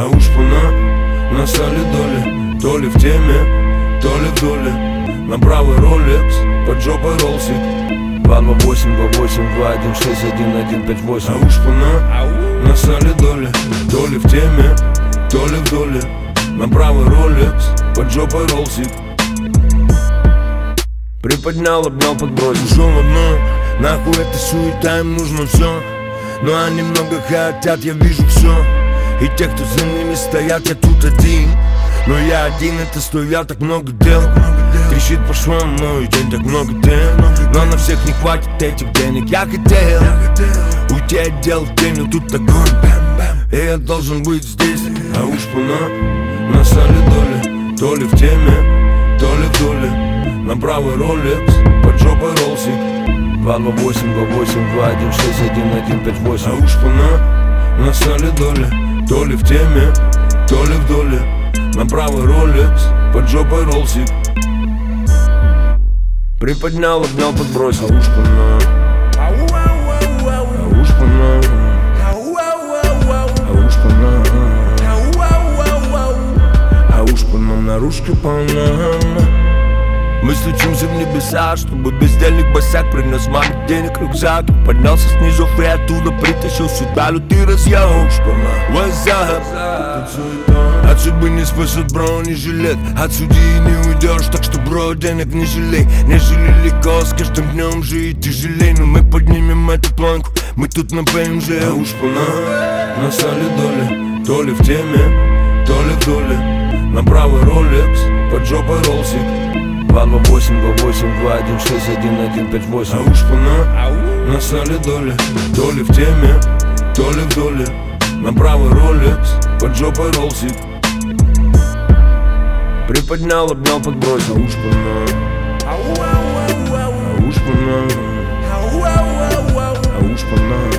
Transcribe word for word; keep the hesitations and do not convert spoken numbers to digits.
А уж пана на солидоле, то ли в теме, то ли в доле. На правый ролекс, под жопой ролсик. Два два восемь два восемь два один шесть один один пять восемь. А уж пана на солидоле, то ли в теме, то ли в доле. На правый ролекс, под жопой ролсик. Приподнял, обнял, подбросил. Ушел одно, нахуй эта суета, им нужно все. Но они много хотят, я вижу все. И те, кто за ними стоят, я тут один. Но я один, это стоят так много дел. Трещит по швам, мой день, так много дел. Но на всех не хватит этих денег. Я хотел уйти от дел в день, но тут огонь. И я должен быть здесь. А уж пана на солидоле, то ли в теме, то ли в доле. На правый ролекс, под жопой ролсик. Два два восемь два восемь два один шесть один один пять восемь. А уж пана на солидоле, то ли в теме, то ли в доле. На правый ролекс, под жопой ролсик. Приподнял, обнял, подбросил. А уж пана, а уж пана, а уж пана, а уж пана, наружка полна. Мы стучимся в небеса, чтобы бездельник босяк принес маме денег рюкзак. Поднялся снизу и оттуда притащил сюда лютый разъем. What's up? От судьбы не спасет бронежилет, от судьи не уйдешь, так что, бро, денег не жалей. Нежели легко, с каждым днем жить тяжелей. Но мы поднимем эту планку, мы тут на БМЖ. А уж пана на солидоле, то ли в теме, то ли в доле. На правый ролекс, под жопой ролсик. Два два восемь два восемь два один шесть один один пять восемь. А уж пана на солидоле, то ли в теме, то ли в доле. На правый ролекс, под жопой ролсик. Приподнял, обнял, подбросил. А уж пана, а уж пана, а уж пана.